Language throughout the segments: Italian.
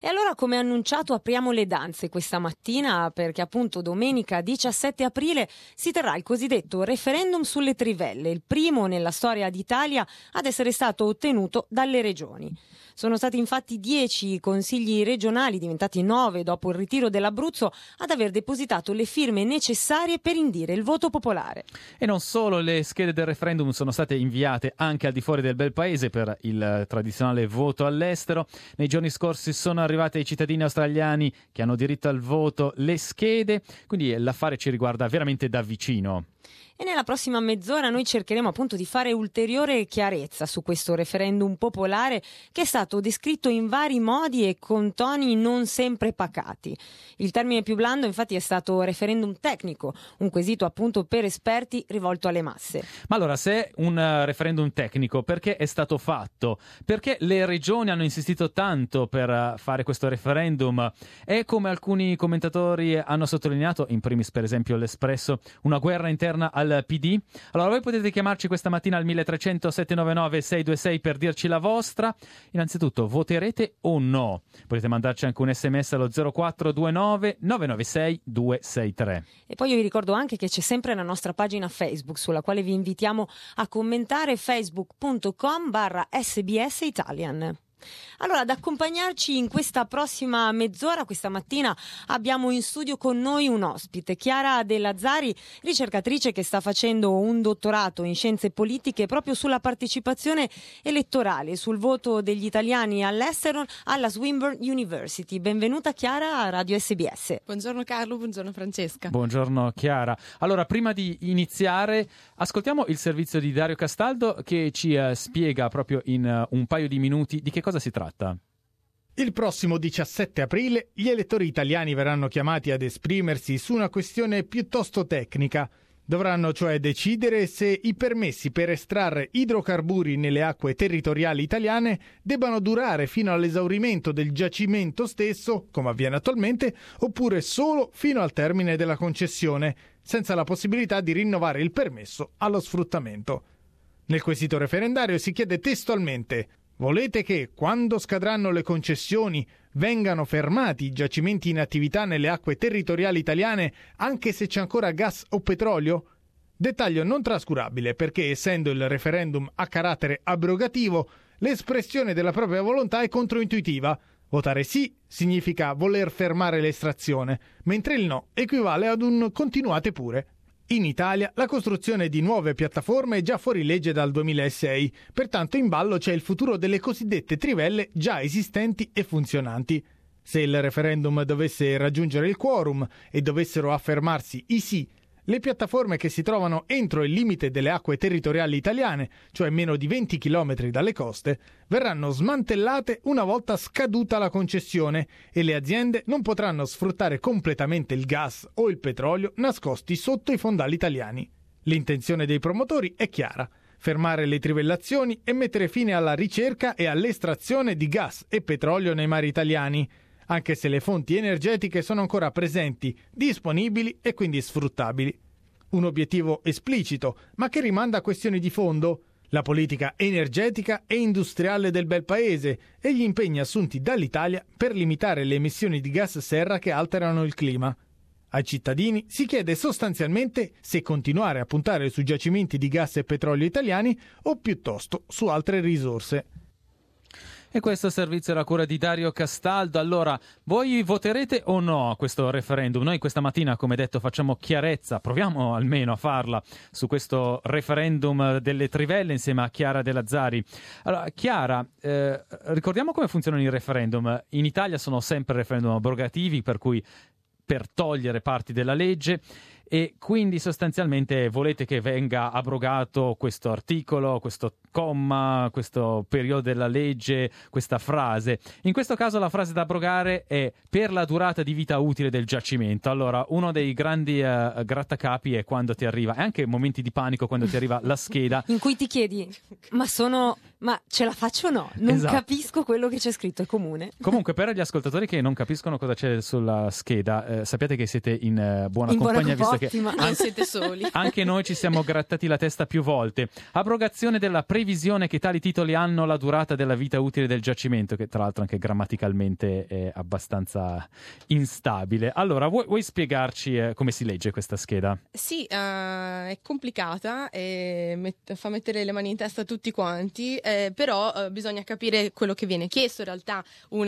E allora, come annunciato, apriamo le danze questa mattina perché appunto domenica 17 aprile si terrà il cosiddetto referendum sulle trivelle, il primo nella storia d'Italia ad essere stato ottenuto dalle regioni. Sono stati infatti 10 consigli regionali, diventati 9 dopo il ritiro dell'Abruzzo, ad aver depositato le firme necessarie per indire il voto popolare. E non solo, le schede del referendum sono state inviate anche al di fuori del bel paese per il tradizionale voto all'estero. Nei giorni scorsi sono arrivate ai cittadini australiani che hanno diritto al voto le schede, quindi l'affare ci riguarda veramente da vicino. E nella prossima mezz'ora noi cercheremo appunto di fare ulteriore chiarezza su questo referendum popolare che è stato descritto in vari modi e con toni non sempre pacati. Il termine più blando infatti è stato referendum tecnico, un quesito appunto per esperti rivolto alle masse. Ma allora, se è un referendum tecnico, perché è stato fatto? Perché le regioni hanno insistito tanto per fare questo referendum? È, come alcuni commentatori hanno sottolineato, in primis per esempio l'Espresso, una guerra interna al PD? Allora voi potete chiamarci questa mattina al 1300 799 626 per dirci la vostra. Innanzitutto, voterete o no? Potete mandarci anche un sms allo 0429 996 263. E poi io vi ricordo anche che c'è sempre la nostra pagina Facebook sulla quale vi invitiamo a commentare, facebook.com/SBS Italian. Allora, ad accompagnarci in questa prossima mezz'ora, questa mattina, abbiamo in studio con noi un ospite, Chiara De Lazzari, ricercatrice che sta facendo un dottorato in scienze politiche proprio sulla partecipazione elettorale, sul voto degli italiani all'estero alla Swinburne University. Benvenuta Chiara a Radio SBS. Buongiorno Carlo, buongiorno Francesca. Buongiorno Chiara. Allora, prima di iniziare, ascoltiamo il servizio di Dario Castaldo che ci spiega proprio in un paio di minuti di che cosa si tratta. Il prossimo 17 aprile gli elettori italiani verranno chiamati ad esprimersi su una questione piuttosto tecnica. Dovranno cioè decidere se i permessi per estrarre idrocarburi nelle acque territoriali italiane debbano durare fino all'esaurimento del giacimento stesso, come avviene attualmente, oppure solo fino al termine della concessione, senza la possibilità di rinnovare il permesso allo sfruttamento. Nel quesito referendario si chiede testualmente: volete che, quando scadranno le concessioni, vengano fermati i giacimenti in attività nelle acque territoriali italiane anche se c'è ancora gas o petrolio? Dettaglio non trascurabile perché, essendo il referendum a carattere abrogativo, l'espressione della propria volontà è controintuitiva. Votare sì significa voler fermare l'estrazione, mentre il no equivale ad un continuate pure. In Italia la costruzione di nuove piattaforme è già fuori legge dal 2006, pertanto in ballo c'è il futuro delle cosiddette trivelle già esistenti e funzionanti. Se il referendum dovesse raggiungere il quorum e dovessero affermarsi i sì, le piattaforme che si trovano entro il limite delle acque territoriali italiane, cioè meno di 20 km dalle coste, verranno smantellate una volta scaduta la concessione e le aziende non potranno sfruttare completamente il gas o il petrolio nascosti sotto i fondali italiani. L'intenzione dei promotori è chiara: fermare le trivellazioni e mettere fine alla ricerca e all'estrazione di gas e petrolio nei mari italiani, anche se le fonti energetiche sono ancora presenti, disponibili e quindi sfruttabili. Un obiettivo esplicito, ma che rimanda a questioni di fondo: la politica energetica e industriale del bel paese e gli impegni assunti dall'Italia per limitare le emissioni di gas serra che alterano il clima. Ai cittadini si chiede sostanzialmente se continuare a puntare su giacimenti di gas e petrolio italiani o piuttosto su altre risorse. E questo servizio era a cura di Dario Castaldo. Allora, voi voterete o no a questo referendum? Noi questa mattina, come detto, facciamo chiarezza, proviamo almeno a farla su questo referendum delle trivelle insieme a Chiara De Lazzari. Allora, Chiara, ricordiamo come funzionano i referendum. In Italia sono sempre referendum abrogativi, per cui per togliere parti della legge, e quindi sostanzialmente volete che venga abrogato questo articolo, questo comma, questo periodo della legge, questa frase. In questo caso la frase da abrogare è per la durata di vita utile del giacimento. Allora, uno dei grandi grattacapi è quando ti arriva, e anche momenti di panico quando ti arriva la scheda in cui ti chiedi ma ce la faccio o no? Non capisco quello che c'è scritto, è comune. Comunque, per gli ascoltatori che non capiscono cosa c'è sulla scheda, sappiate che siete in buona compagnia, visto perché non siete soli. anche noi ci siamo grattati la testa più volte. Abrogazione della previsione che tali titoli hanno la durata della vita utile del giacimento, che tra l'altro anche grammaticalmente è abbastanza instabile. Allora, vuoi spiegarci come si legge questa scheda? Sì, è complicata e fa mettere le mani in testa a tutti quanti, però bisogna capire quello che viene chiesto. In realtà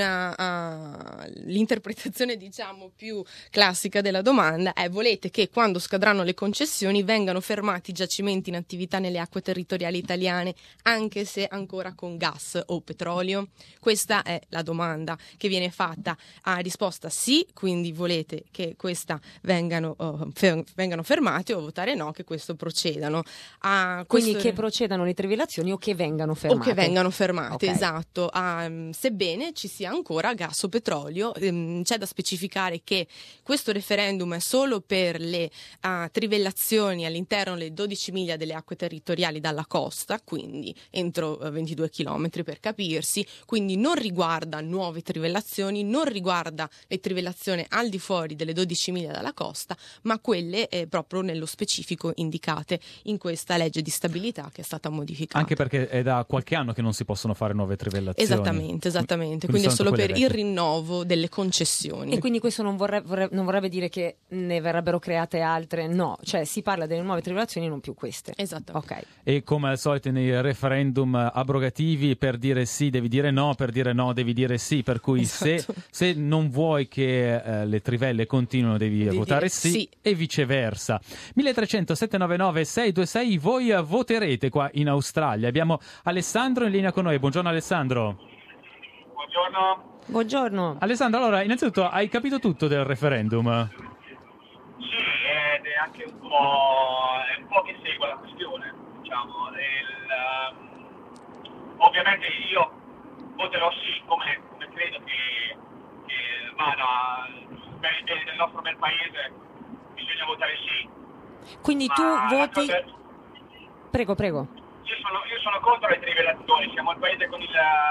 l'interpretazione diciamo più classica della domanda è: volete che quando scadranno le concessioni vengano fermati i giacimenti in attività nelle acque territoriali italiane, anche se ancora con gas o petrolio? Questa è la domanda che viene fatta. A risposta sì, quindi volete che questa vengano fermati, o votare no, che questo procedano. Quindi che procedano le trivellazioni o che vengano fermate? O che vengano fermate, okay. Esatto. Sebbene ci sia ancora gas o petrolio, c'è da specificare che questo referendum è solo per le trivellazioni all'interno delle 12 miglia delle acque territoriali dalla costa, quindi entro 22 chilometri per capirsi, quindi non riguarda nuove trivellazioni, non riguarda le trivellazioni al di fuori delle 12 miglia dalla costa, ma quelle proprio nello specifico indicate in questa legge di stabilità che è stata modificata. Anche perché è da qualche anno che non si possono fare nuove trivellazioni. Esattamente. Quindi è solo per il rinnovo delle concessioni. E quindi questo non vorrebbe dire che ne verrebbero create altre? No, cioè si parla delle nuove trivellazioni, non più queste. Esattamente. Okay. E come al solito nei referendum abrogativi, per dire sì devi dire no, per dire no devi dire sì, per cui esatto. se non vuoi che le trivelle continuino devi votare sì e viceversa. 1300 799 626, voi voterete qua in Australia. Abbiamo Alessandro in linea con noi. Buongiorno Alessandro. Buongiorno. Alessandro, allora innanzitutto hai capito tutto del referendum? Sì, ed è anche un po' che segue la questione, diciamo. Ovviamente io voterò sì, come credo che vada per il bene del nostro bel paese, bisogna votare sì. Quindi tu voti... Prego. Io sono contro le trivellazioni, siamo il paese con il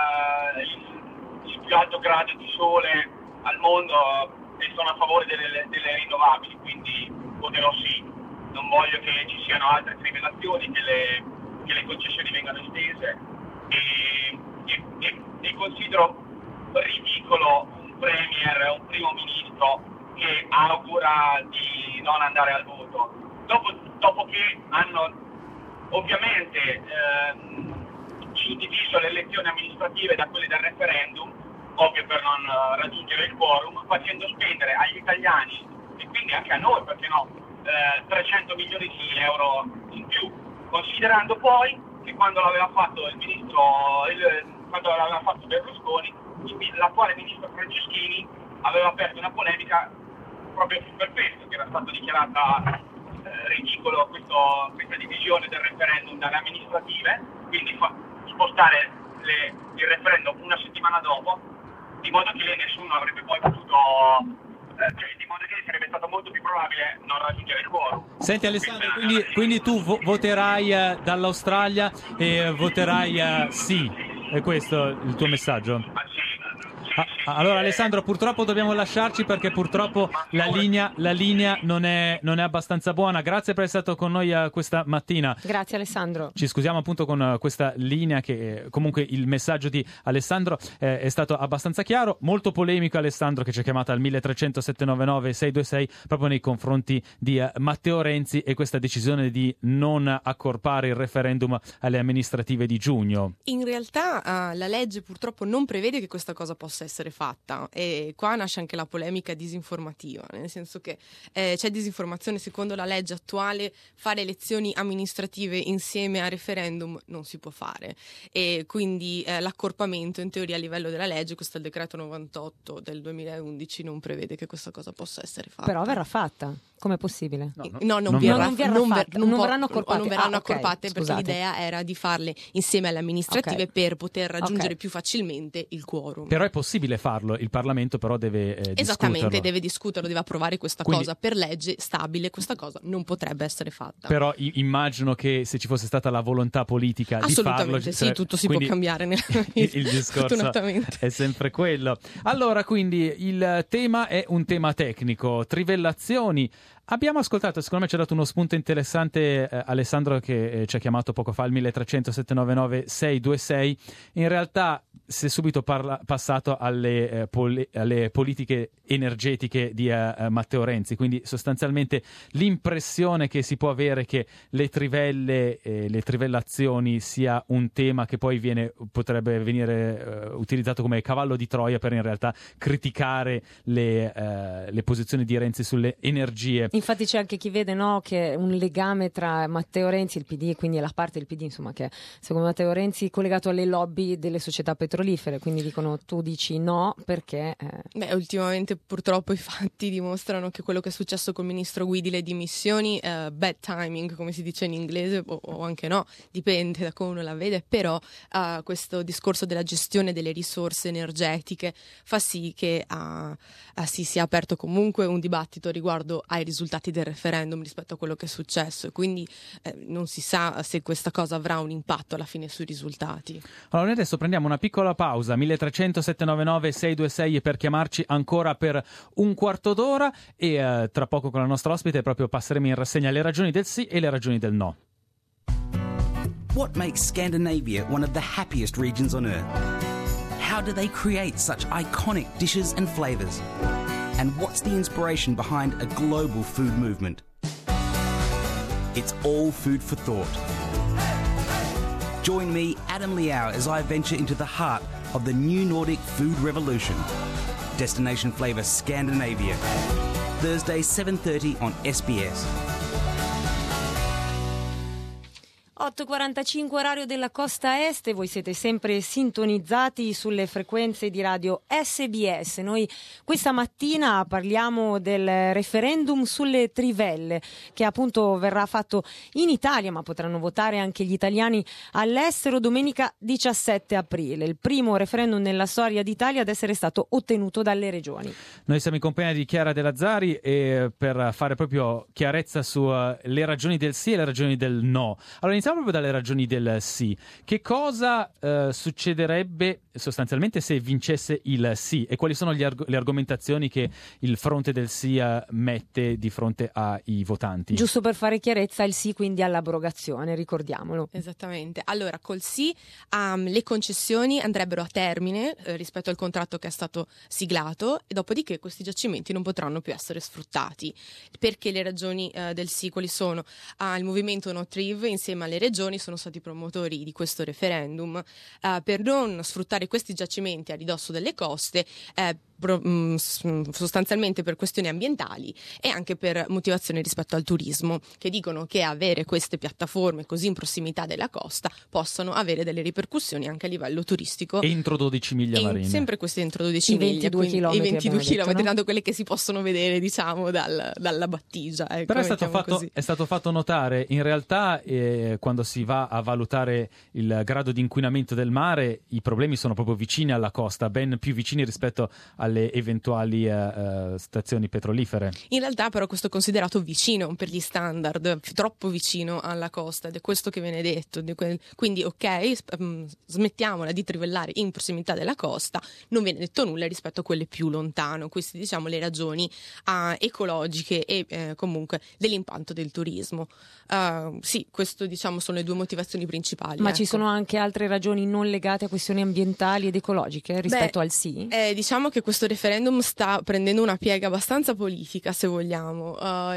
più alto grado di sole al mondo e sono a favore delle rinnovabili, quindi voterò sì. Non voglio che ci siano altre trivellazioni, che le concessioni vengano estese e considero ridicolo un premier, un primo ministro che augura di non andare al voto dopo che hanno ovviamente suddiviso le elezioni amministrative da quelle del referendum, ovvio per non raggiungere il quorum, facendo spendere agli italiani e quindi anche a noi, perché no, 300 milioni di euro in più, considerando poi che quando l'aveva fatto quando l'aveva fatto Berlusconi, l'attuale ministro Franceschini aveva aperto una polemica proprio per questo, che era stato dichiarata ridicolo questa divisione del referendum dalle amministrative, quindi spostare il referendum una settimana dopo, di modo che nessuno avrebbe poi potuto, di modo che sarebbe stato molto più probabile non raggiungere il quorum. Senti Alessandro, quindi tu voterai dall'Australia e voterai sì, è questo il tuo messaggio? Allora Alessandro, purtroppo dobbiamo lasciarci perché purtroppo la linea non è abbastanza buona. Grazie per essere stato con noi questa mattina. Grazie Alessandro. Ci scusiamo appunto con questa linea che comunque il messaggio di Alessandro è stato abbastanza chiaro, molto polemico Alessandro, che ci ha chiamato al 1300 799 626 proprio nei confronti di Matteo Renzi e questa decisione di non accorpare il referendum alle amministrative di giugno. In realtà la legge purtroppo non prevede che questa cosa possa essere fatta, e qua nasce anche la polemica disinformativa, nel senso che c'è disinformazione. Secondo la legge attuale fare elezioni amministrative insieme a referendum non si può fare, e quindi l'accorpamento in teoria a livello della legge, questo è il decreto 98 del 2011, non prevede che questa cosa possa essere fatta. Però verrà fatta. Com'è possibile? Non verranno accorpate, okay, perché l'idea era di farle insieme alle amministrative per poter raggiungere più facilmente il quorum. Però è possibile farlo, il Parlamento però deve Esattamente, deve discuterlo, deve approvare questa cosa. Per legge stabile questa cosa non potrebbe essere fatta. Però immagino che se ci fosse stata la volontà politica di farlo... Assolutamente sì, tutto si può cambiare nella vita. Il discorso è sempre quello. Allora, quindi il tema è un tema tecnico, trivellazioni Abbiamo ascoltato, secondo me ci ha dato uno spunto interessante Alessandro, che ci ha chiamato poco fa al 1300 799 626. In realtà si è subito passato alle politiche energetiche di Matteo Renzi, quindi sostanzialmente l'impressione che si può avere che le trivelle e le trivellazioni sia un tema che poi potrebbe venire utilizzato come cavallo di Troia per in realtà criticare le posizioni di Renzi sulle energie. Infatti c'è anche chi vede, no, che un legame tra Matteo Renzi e il PD, quindi la parte del PD, insomma, che secondo Matteo Renzi è collegato alle lobby delle società petrolifere, quindi dicono tu dici no perché... Ultimamente purtroppo i fatti dimostrano che quello che è successo col ministro Guidi, le dimissioni, bad timing come si dice in inglese, o anche no, dipende da come uno la vede, però questo discorso della gestione delle risorse energetiche fa sì che si sia aperto comunque un dibattito riguardo ai risultati del referendum rispetto a quello che è successo, e quindi non si sa se questa cosa avrà un impatto alla fine sui risultati. Allora noi adesso prendiamo una piccola pausa, 1300 799 626 per chiamarci ancora per un quarto d'ora, e tra poco con la nostra ospite proprio passeremo in rassegna le ragioni del sì e le ragioni del no. What makes Scandinavia one of the happiest regions on earth? How do they create such iconic dishes and flavors? And what's the inspiration behind a global food movement? It's all food for thought. Join me, Adam Liao, as I venture into the heart of the new Nordic food revolution. Destination Flavour Scandinavia. Thursday, 7:30 on SBS. 8:45 orario della costa est, e voi siete sempre sintonizzati sulle frequenze di radio SBS. Noi questa mattina parliamo del referendum sulle trivelle, che appunto verrà fatto in Italia, ma potranno votare anche gli italiani all'estero domenica 17 aprile. Il primo referendum nella storia d'Italia ad essere stato ottenuto dalle regioni. Noi siamo in compagnia di Chiara De Lazzari per fare proprio chiarezza sulle ragioni del sì e le ragioni del no. Allora iniziamo proprio dalle ragioni del sì. Che cosa succederebbe sostanzialmente se vincesse il sì, e quali sono le argomentazioni che il fronte del sì mette di fronte ai votanti? Giusto per fare chiarezza, il sì quindi all'abrogazione, ricordiamolo. Esattamente. Allora, col sì le concessioni andrebbero a termine rispetto al contratto che è stato siglato, e dopodiché questi giacimenti non potranno più essere sfruttati. Perché le ragioni del sì quali sono? Il movimento No Triv insieme alle regioni sono stati promotori di questo referendum per non sfruttare questi giacimenti a ridosso delle coste, sostanzialmente per questioni ambientali e anche per motivazioni rispetto al turismo, che dicono che avere queste piattaforme così in prossimità della costa possono avere delle ripercussioni anche a livello turistico. Entro 12 miglia marine. Sempre queste entro 12 miglia. 22 chilometri. I 22 chilometri, no? Tanto quelle che si possono vedere, diciamo, dalla battigia. Ecco, però è stato fatto notare, in realtà, quando si va a valutare il grado di inquinamento del mare, i problemi sono proprio vicini alla costa, ben più vicini rispetto alle eventuali stazioni petrolifere. In realtà però questo è considerato vicino per gli standard, troppo vicino alla costa, ed è questo che viene detto. Quindi smettiamola di trivellare in prossimità della costa, non viene detto nulla rispetto a quelle più lontano. Queste, diciamo, le ragioni ecologiche e comunque dell'impatto del turismo. Sì, questo, diciamo, sono le due motivazioni principali. Ma ecco. Ci sono anche altre ragioni non legate a questioni ambientali ed ecologiche rispetto al sì? Diciamo che questo referendum sta prendendo una piega abbastanza politica, se vogliamo,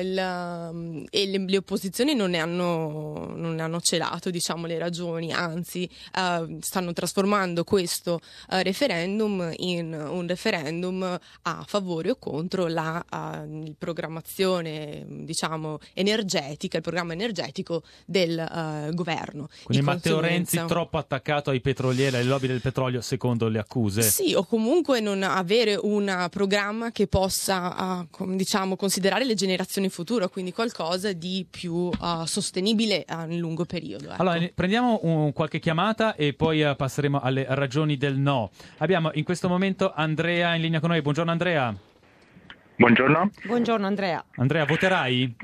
e le opposizioni non ne hanno celato, diciamo, le ragioni, anzi stanno trasformando questo referendum in un referendum a favore o contro la programmazione, diciamo, energetica, il programma energetico del governo. Quindi Matteo Renzi troppo attaccato ai petrolieri, alle lobby del petrolio, secondo le accuse? Sì, o comunque non avere un programma che possa, diciamo, considerare le generazioni future, quindi qualcosa di più sostenibile nel lungo periodo. Ecco. Allora, prendiamo qualche chiamata e poi passeremo alle ragioni del no. Abbiamo in questo momento Andrea in linea con noi. Buongiorno Andrea. Buongiorno. Buongiorno Andrea. Andrea, voterai?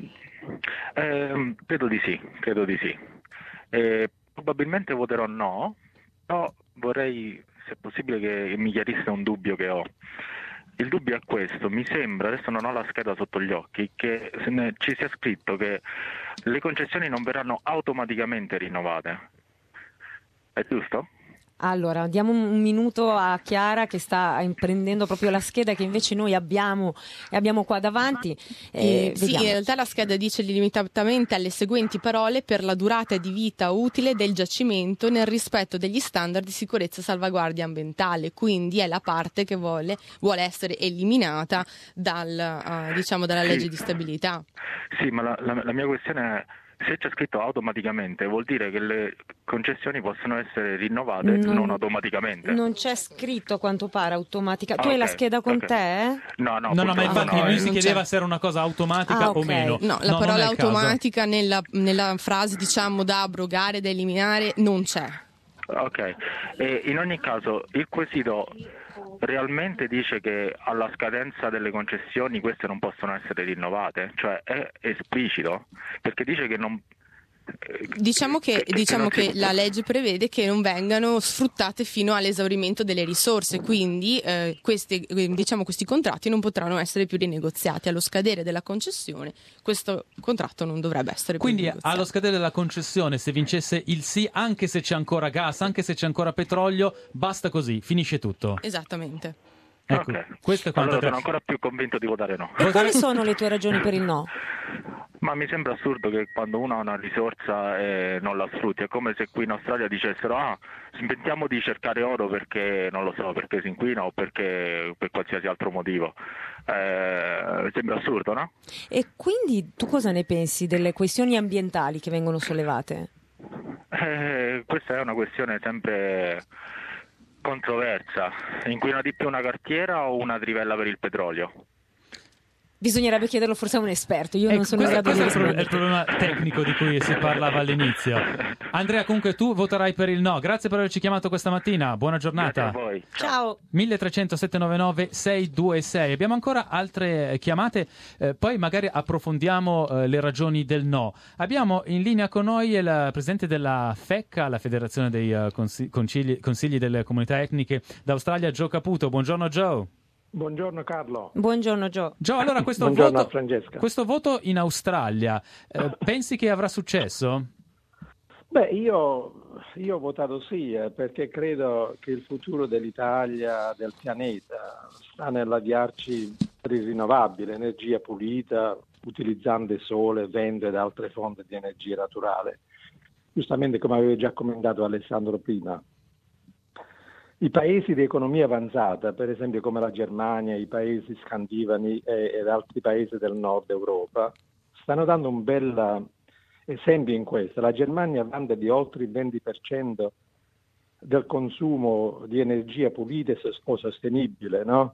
Credo di sì. Probabilmente voterò no, però vorrei, se possibile, che mi chiarisse un dubbio che ho. il dubbio è questo, mi sembra, adesso non ho la scheda sotto gli occhi, che ci sia scritto che le concessioni non verranno automaticamente rinnovate. È giusto? Allora, diamo un minuto a Chiara che sta prendendo proprio la scheda che invece noi abbiamo qua davanti. Sì, in realtà la scheda dice limitatamente alle seguenti parole: per la durata di vita utile del giacimento nel rispetto degli standard di sicurezza e salvaguardia ambientale. Quindi è la parte che vuole essere eliminata dalla legge di stabilità. Sì, ma la mia questione è: se c'è scritto automaticamente, vuol dire che le concessioni possono essere rinnovate non automaticamente. Non c'è scritto, a quanto pare, automatica. Tu hai la scheda con te? No, ma infatti lui si chiedeva se era una cosa automatica o meno. No, la parola automatica nella frase, da abrogare, da eliminare, non c'è. Ok, e in ogni caso il quesito realmente dice che alla scadenza delle concessioni queste non possono essere rinnovate, cioè è esplicito, perché dice che non... Diciamo che la legge prevede che non vengano sfruttate fino all'esaurimento delle risorse, quindi questi contratti non potranno essere più rinegoziati. Allo scadere della concessione questo contratto non dovrebbe essere più rinegoziato. Quindi allo scadere della concessione, se vincesse il sì, anche se c'è ancora gas, anche se c'è ancora petrolio, basta così, finisce tutto. Esattamente. Ecco, questo è quanto sono ancora più convinto di votare no. E quali sono le tue ragioni per il no? Ma mi sembra assurdo che quando uno ha una risorsa non la sfrutti, è come se qui in Australia dicessero smettiamo di cercare oro perché non lo so, perché si inquina o perché per qualsiasi altro motivo. Sembra assurdo, no? E quindi tu cosa ne pensi delle questioni ambientali che vengono sollevate? Questa è una questione sempre controversa. Inquina di più una cartiera o una trivella per il petrolio? Bisognerebbe chiederlo forse a un esperto, io non sono in grado di rispondere. Questo è il problema tecnico di cui si parlava all'inizio. Andrea, comunque tu voterai per il no. Grazie per averci chiamato questa mattina, buona giornata. Grazie a voi. Ciao. 1300 799 626. Abbiamo ancora altre chiamate, poi magari approfondiamo le ragioni del no. Abbiamo in linea con noi il presidente della FECCA, la Federazione dei Consigli delle Comunità Etniche d'Australia, Joe Caputo. Buongiorno Joe. Buongiorno Carlo. Buongiorno Joe. Joe, allora questo voto in Australia, pensi che avrà successo? Beh, io ho votato sì, perché credo che il futuro dell'Italia, del pianeta, sta nell'avviarci per il rinnovabile, energia pulita, utilizzando il sole, vento ed altre fonti di energia naturale. Giustamente come aveva già commentato Alessandro prima. I paesi di economia avanzata, per esempio come la Germania, i paesi scandinavi ed altri paesi del nord Europa, stanno dando un bel esempio in questo. La Germania vanta di oltre il 20% del consumo di energia pulita o sostenibile, no?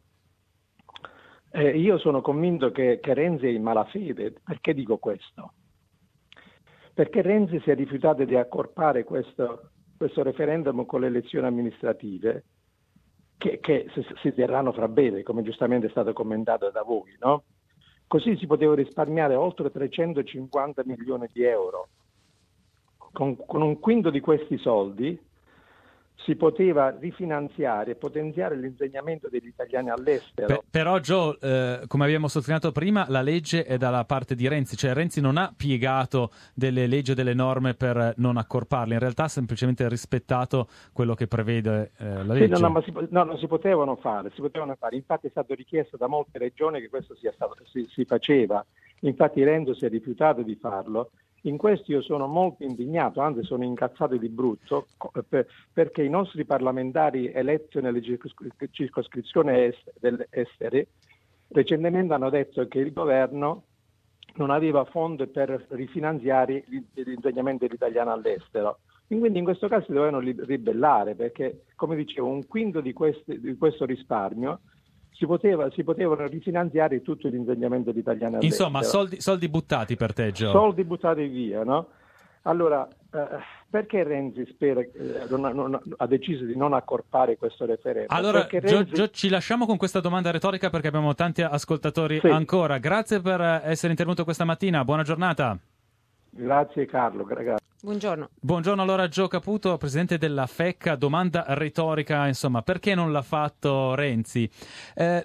Io sono convinto che Renzi è in malafede. Perché dico questo? Perché Renzi si è rifiutato di accorpare questo referendum con le elezioni amministrative che si terranno fra breve, come giustamente è stato commentato da voi, no? Così si poteva risparmiare oltre 350 milioni di euro. Con un quinto di questi soldi si poteva rifinanziare e potenziare l'insegnamento degli italiani all'estero. Però Joe, come abbiamo sottolineato prima, la legge è dalla parte di Renzi, cioè Renzi non ha piegato delle leggi o delle norme per non accorparle, in realtà ha semplicemente rispettato quello che prevede la legge. Sì, non si potevano fare, infatti è stato richiesto da molte regioni che questo si faceva, infatti Renzi si è rifiutato di farlo. In questo io sono molto indignato, anzi sono incazzato di brutto, perché i nostri parlamentari eletti nelle circoscrizioni estere recentemente hanno detto che il governo non aveva fondi per rifinanziare l'insegnamento dell'italiano all'estero. Quindi in questo caso si dovevano ribellare, perché, come dicevo, un quinto di questo risparmio si potevano rifinanziare tutto l'insegnamento dell'italiano all'estero. Insomma, soldi buttati per te, Joe. Soldi buttati via, no? Allora, perché Renzi ha deciso di non accorpare questo referendum? Allora, Joe, ci lasciamo con questa domanda retorica perché abbiamo tanti ascoltatori ancora. Grazie per essere intervenuto questa mattina, buona giornata. Grazie Carlo, grazie. Buongiorno allora Joe Caputo, presidente della FECCA, domanda retorica, insomma, perché non l'ha fatto Renzi?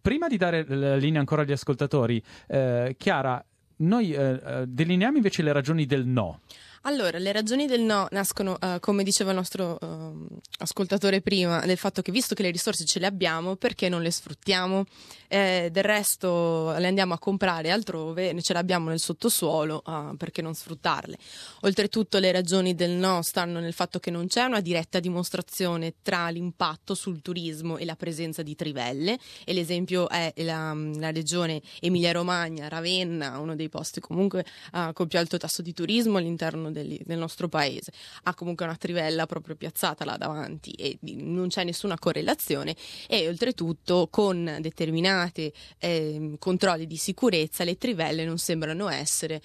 prima di dare la linea ancora agli ascoltatori, Chiara, noi delineiamo invece le ragioni del no. Allora, le ragioni del no nascono, come diceva il nostro ascoltatore prima, del fatto che visto che le risorse ce le abbiamo, perché non le sfruttiamo? Del resto le andiamo a comprare altrove, ce le abbiamo nel sottosuolo, perché non sfruttarle? Oltretutto le ragioni del no stanno nel fatto che non c'è una diretta dimostrazione tra l'impatto sul turismo e la presenza di trivelle, e l'esempio è la regione Emilia-Romagna, Ravenna, uno dei posti comunque con più alto tasso di turismo all'interno del nostro paese, ha comunque una trivella proprio piazzata là davanti e non c'è nessuna correlazione, e oltretutto con determinati controlli di sicurezza le trivelle non sembrano essere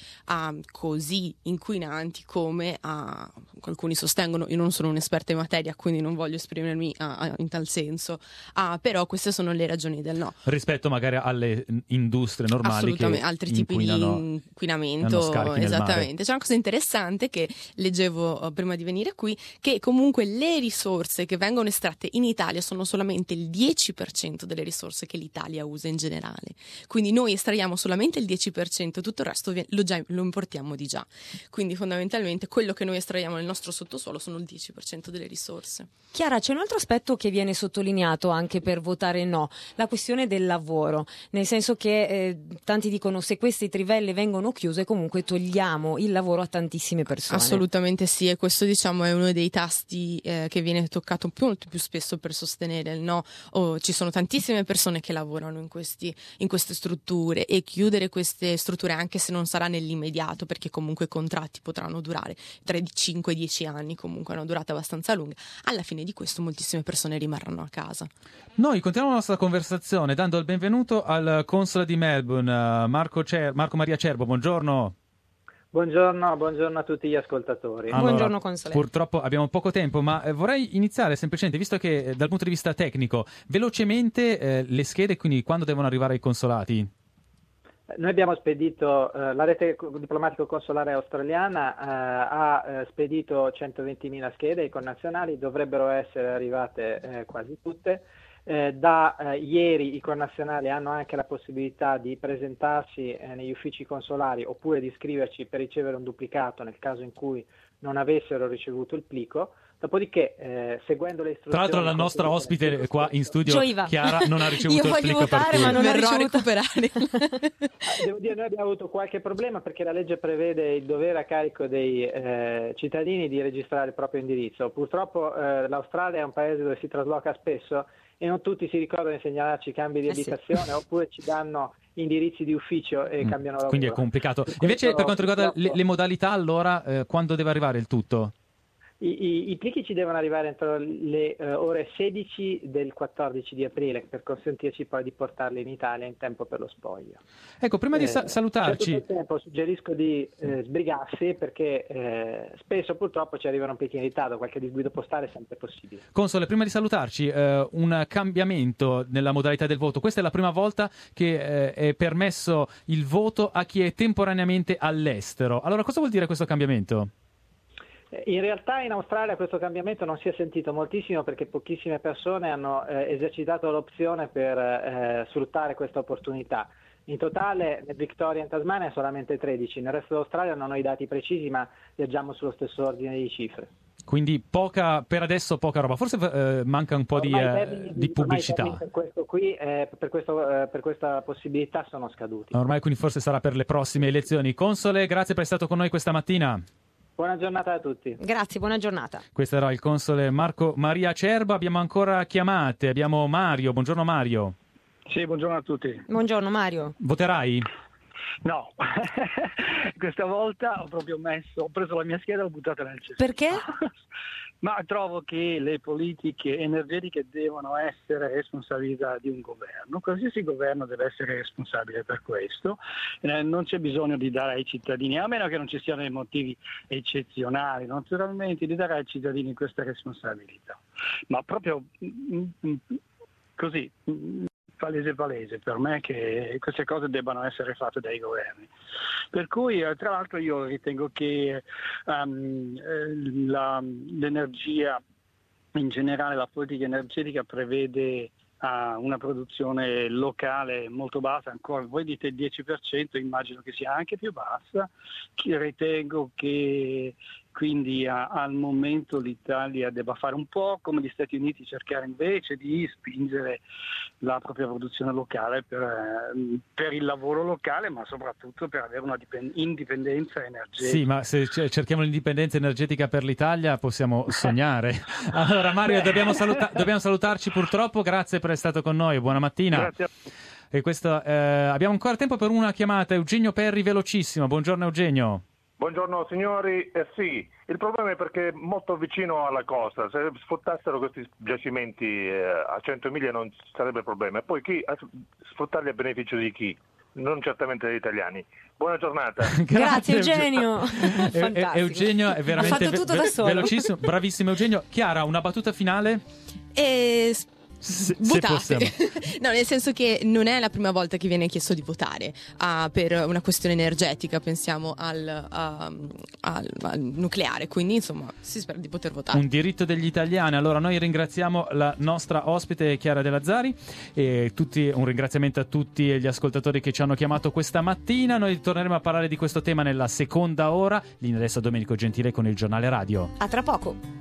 così inquinanti come alcuni sostengono. Io non sono un'esperta in materia, quindi non voglio esprimermi in tal senso, però queste sono le ragioni del no. Rispetto magari alle industrie normali, assolutamente, che altri tipi di inquinamento, esattamente. C'è una cosa interessante che leggevo prima di venire qui, che comunque le risorse che vengono estratte in Italia sono solamente il 10% delle risorse che l'Italia usa in generale, quindi noi estraiamo solamente il 10%, tutto il resto lo importiamo di già, quindi fondamentalmente quello che noi estraiamo nel nostro sottosuolo sono il 10% delle risorse. Chiara, c'è un altro aspetto che viene sottolineato anche per votare no, la questione del lavoro, nel senso che tanti dicono se queste trivelle vengono chiuse comunque togliamo il lavoro a tantissime persone. Assolutamente sì, e questo diciamo è uno dei tasti che viene toccato molto più spesso per sostenere il no. Ci sono tantissime persone che lavorano in queste strutture, e chiudere queste strutture, anche se non sarà nell'immediato, perché comunque i contratti potranno durare tra i 5 e 10 anni, comunque è una durata abbastanza lunga, alla fine di questo moltissime persone rimarranno a casa. Noi continuiamo la nostra conversazione dando il benvenuto al console di Melbourne, Marco Maria Cerbo. Buongiorno. Buongiorno a tutti gli ascoltatori. Allora, buongiorno console. Purtroppo abbiamo poco tempo, ma vorrei iniziare semplicemente, visto che dal punto di vista tecnico, velocemente le schede, quindi quando devono arrivare ai consolati? Noi abbiamo spedito, la rete diplomatico-consolare australiana ha spedito 120.000 schede, i connazionali dovrebbero essere arrivate quasi tutte. Da ieri i connazionali hanno anche la possibilità di presentarsi negli uffici consolari oppure di iscriverci per ricevere un duplicato nel caso in cui non avessero ricevuto il plico. Dopodiché, seguendo le istruzioni... Tra l'altro la nostra ospite qua in studio, Chiara, non ha ricevuto il plico. Io voglio votare, ma non verrò a recuperare. Devo dire, noi abbiamo avuto qualche problema perché la legge prevede il dovere a carico dei cittadini di registrare il proprio indirizzo. Purtroppo l'Australia è un paese dove si trasloca spesso e non tutti si ricordano di segnalarci cambi di abitazione, oppure ci danno indirizzi di ufficio e cambiano lavoro. Quindi è complicato. Invece per quanto riguarda le modalità, allora quando deve arrivare il tutto? I plichi ci devono arrivare entro le ore 16 del 14 di aprile per consentirci poi di portarli in Italia in tempo per lo spoglio. Ecco, prima di salutarci... Tutto il tempo suggerisco di sbrigarsi perché spesso purtroppo ci arrivano plicchi in ritardo, qualche disguido postale è sempre possibile. Console, prima di salutarci, un cambiamento nella modalità del voto. Questa è la prima volta che è permesso il voto a chi è temporaneamente all'estero. Allora, cosa vuol dire questo cambiamento? In realtà in Australia questo cambiamento non si è sentito moltissimo perché pochissime persone hanno esercitato l'opzione per sfruttare questa opportunità. In totale nel Victoria e in Tasmania solamente 13, nel resto dell'Australia non ho i dati precisi ma viaggiamo sullo stesso ordine di cifre. Quindi per adesso poca roba, forse manca un po' di pubblicità. Per questo qui, per questa possibilità sono scaduti. Ormai quindi forse sarà per le prossime elezioni. Console, grazie per essere stato con noi questa mattina. Buona giornata a tutti. Grazie, buona giornata. Questo era il console Marco Maria Cerbo. Abbiamo ancora chiamate. Abbiamo Mario. Buongiorno Mario. Sì, buongiorno a tutti. Buongiorno Mario. Voterai? No, questa volta ho preso la mia scheda e l'ho buttata nel cesso. Perché? Ma trovo che le politiche energetiche devono essere responsabilità di un governo. Qualsiasi governo deve essere responsabile per questo. Non c'è bisogno di dare ai cittadini, a meno che non ci siano dei motivi eccezionali, naturalmente, di dare ai cittadini questa responsabilità. Ma proprio così... palese per me che queste cose debbano essere fatte dai governi. Per cui, tra l'altro, io ritengo che l'energia, in generale la politica energetica prevede a una produzione locale molto bassa, ancora voi dite il 10%, immagino che sia anche più bassa, ritengo che quindi al momento l'Italia debba fare un po' come gli Stati Uniti, cercare invece di spingere la propria produzione locale per il lavoro locale, ma soprattutto per avere una indipendenza energetica. Sì, ma se cerchiamo l'indipendenza energetica per l'Italia possiamo sognare. Allora Mario, dobbiamo salutarci purtroppo, grazie per essere stato con noi, buona mattina. Grazie. E abbiamo ancora tempo per una chiamata. Eugenio Perri, velocissimo. Buongiorno Eugenio. Buongiorno signori, sì, il problema è perché è molto vicino alla costa, se sfruttassero questi giacimenti a 100 miglia non sarebbe problema, e poi sfruttarli a beneficio di chi? Non certamente degli italiani. Buona giornata. Grazie Eugenio. Eugenio è veramente ha fatto tutto da solo. Velocissimo, bravissimo Eugenio. Chiara, una battuta finale? Votate. No, nel senso che non è la prima volta che viene chiesto di votare per una questione energetica, pensiamo al nucleare, quindi insomma si spera di poter votare. Un diritto degli italiani. Allora noi ringraziamo la nostra ospite Chiara De Lazzari e un ringraziamento a tutti gli ascoltatori che ci hanno chiamato questa mattina. Noi torneremo a parlare di questo tema nella seconda ora. Linea adesso a Domenico Gentile con il giornale radio. A tra poco.